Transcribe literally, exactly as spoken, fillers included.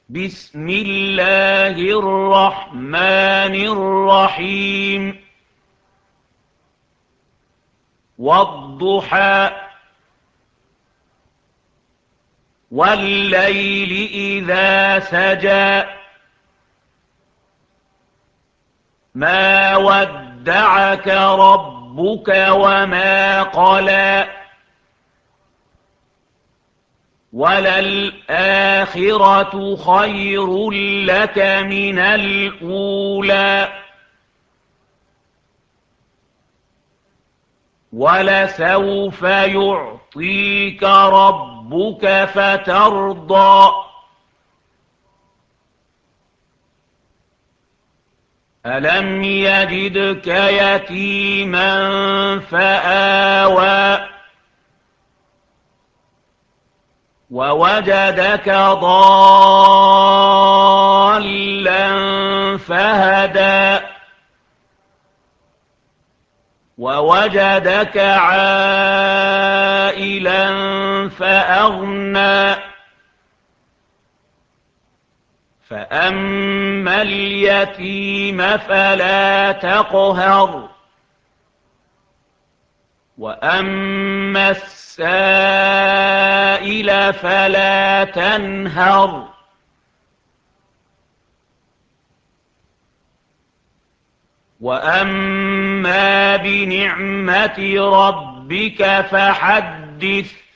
بسم الله الرحمن الرحيم والضحى والليل إذا سجى ما ودعك ربك وما قلى وللآخرة خير لك من الأولى ولسوف يعطيك ربك فترضى ألم يجدك يتيما فآوى ووجدك ضالا فهدى ووجدك عائلا فأغنى فأما اليتيم فلا تقهر وأما السائل فلا تنهر وأما بنعمة ربك فحدث